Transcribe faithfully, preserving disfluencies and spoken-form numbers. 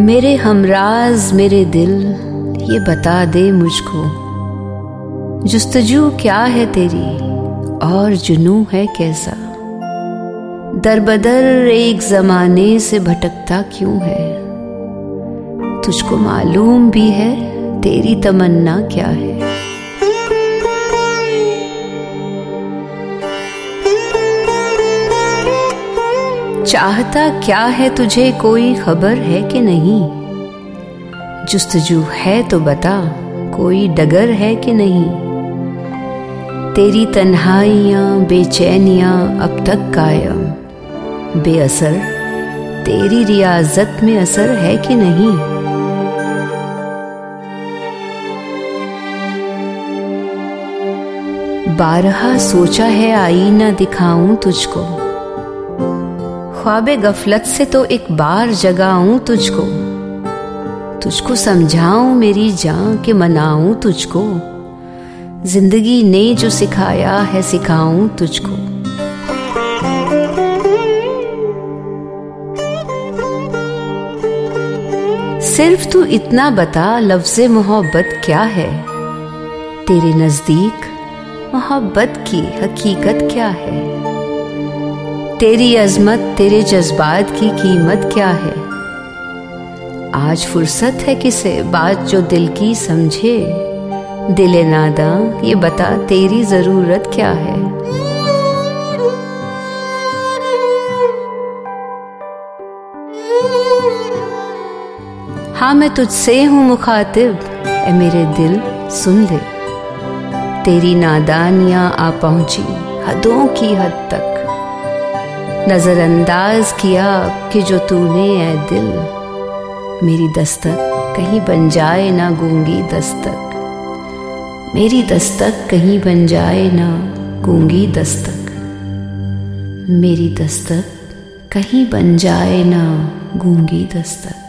मेरे हमराज मेरे दिल ये बता दे मुझको, जुस्तजू क्या है तेरी और जुनू है कैसा। दरबदर एक जमाने से भटकता क्यों है, तुझको मालूम भी है तेरी तमन्ना क्या है। चाहता क्या है तुझे कोई खबर है कि नहीं, जुस्तजू है तो बता कोई डगर है कि नहीं। तेरी तन्हाइयां बेचैनियां अब तक कायम, बेअसर तेरी रियाजत में असर है कि नहीं। बारहा सोचा है आईना दिखाऊं तुझको, ख्वाबे गफलत से तो एक बार जगाऊं तुझको। तुझको समझाऊं मेरी जान के मनाऊं तुझको, जिंदगी ने जो सिखाया है सिखाऊं तुझको। सिर्फ तू इतना बता लफ्ज़े मोहब्बत क्या है, तेरे नजदीक मोहब्बत की हकीकत क्या है। तेरी अजमत तेरे जज्बात की कीमत क्या है। आज फुर्सत है किसे बात जो दिल की समझे, दिले नादा ये बता तेरी जरूरत क्या है। हाँ मैं तुझसे हूं मुखातिब, ए मेरे दिल सुन ले। तेरी नादानियां आ पहुंची हदों की हद तक, नजरअंदाज किया कि जो तूने ऐ दिल। मेरी दस्तक कहीं बन जाए ना गूंगी दस्तक, मेरी दस्तक कहीं बन जाए ना गूंगी दस्तक। मेरी दस्तक कहीं बन जाए ना गूंगी दस्तक।